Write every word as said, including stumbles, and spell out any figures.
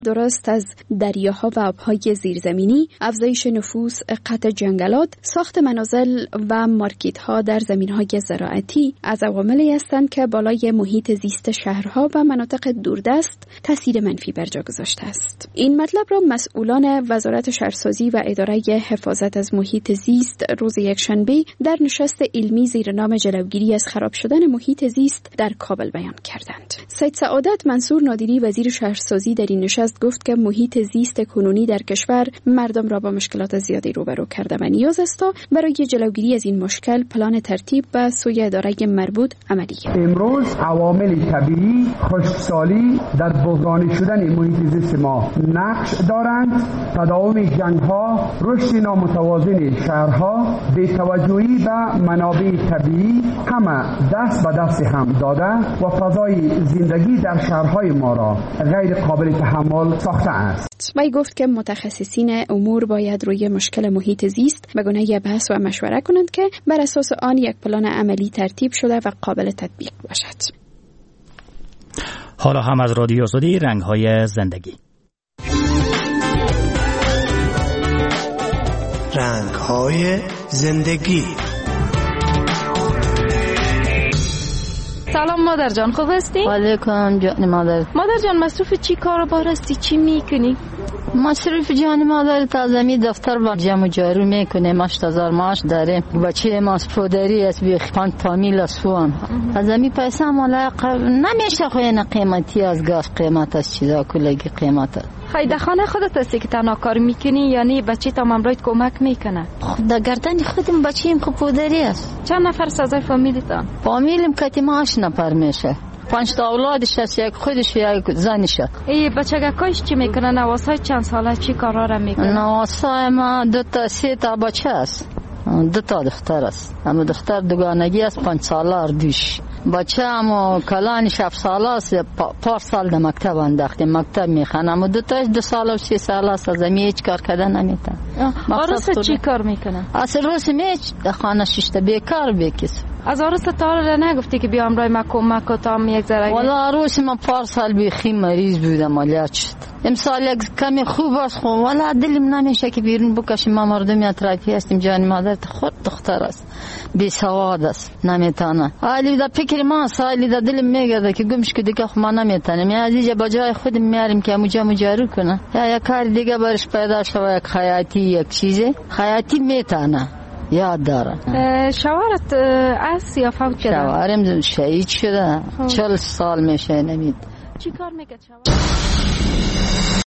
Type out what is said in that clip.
درست از دریاها و آبهای زیرزمینی، افزایش نفوس، قطع جنگلات، ساخت منازل و مارکت‌ها در زمین‌های زراعتی از عواملی هستند که بالای محیط زیست شهرها و مناطق دوردست تاثیر منفی بر جا گذاشته است. این مطلب را مسئولان وزارت شهرسازی و اداره حفاظت از محیط زیست روز یکشنبه در نشست علمی زیر نام جلوگیری از خراب شدن محیط زیست در کابل بیان کردند. سید سعادت منصور نادری وزیر شهرسازی در این نشست گفت که محیط زیست کنونی در کشور مردم را با مشکلات زیادی روبرو کرده و نیاز است تا برای جلوگیری از این مشکل پلان ترتیب و سوی اداره مربوط عملی شود. امروز عوامل طبیعی، خشکسالی در بحرانی شدن محیط زیست ما نقش دارند. تداوم جنگ‌ها، رشد نامتوازن شهرها، بی‌توجهی به منابع طبیعی همه دست به دست هم داده و فضای زندگی در شهرهای ما را غیر قابل تحمل ساخته است. وی گفت که متخصصین امور باید روی مشکل محیط زیست به گونه بحث و مشوره کنند که بر اساس آن یک پلان عملی ترتیب شده و قابل تطبیق باشد. حالا هم از رادیو آزادی رنگ‌های زندگی. رنگ‌های زندگی. سلام مادر جان، خوب هستی؟ علیکم جان مادر. مادر جان مصروف چی کار بار هستی؟ چی میکنی؟ مصروف جان مادر تازمی دفتر با جمع جارو میکنیم. هشت هزار معاش داریم. بچه ما پدری است بی پنج فامیل اسوان. تازمی پیسه مال نمیشه خوین قیمتی از گاز قیمت از چیزا کلگی قیمت است. خیلی خانه خودت هستی که تنها کار میکنی یعنی بچه تا ممرایت کمک میکنه؟ خود در گردن خودم بچه‌ام که پدری است. چند نفر سازای فامیلتان؟ فامیلم کتی ما هشت نفر میشه. پنج تا اولادش هست، یک خودش یک زنشه. ای بچگکایش چی میکنه؟ نواسای چند ساله چی کارا را میکنه؟ نواسای ما دو تا سه تا بچه است، دو تا دختر است. اما دختر دوگانگی است، پنج ساله اردوش. بچه اما کلانش هفت ساله است، پار سال در مکتب انداخته، مکتب میخوانه. اما دو تاش دو ساله و سه ساله است، از امی هیچ کار کردن نمیتونه. آرست چی کار میکنه؟ از روز میچ در خانه شیشته بیکار بیکس. از آرست تا را نگفتی که بیام رای ما کمک کنم یک ذره؟ والا روز ما پار سال بیخی مریض بودم، عملیات شد. امسال یک کمی خوب است، خو والا دلم نمیشه که بیرون بکشیم. ما مردم اطرافی هستیم. جان مادر خود دختر است، بی سواد است، نمیتونه. حالی در فکر ما سالی در دلم میگرده که گمش که دیگه ما نمیتونیم. یا ازیجا بجای خودم میاریم که مجا مجارو کنه یا یک کار دیگه برش پیدا شوه، یک خیاطی یک چیزه خیاطی میتونه. یاد داره. شوهرت است یا فوت شده؟ شوهرم شهید شده. چهل سال میشه. نمید. چی کار میکرد شوهر؟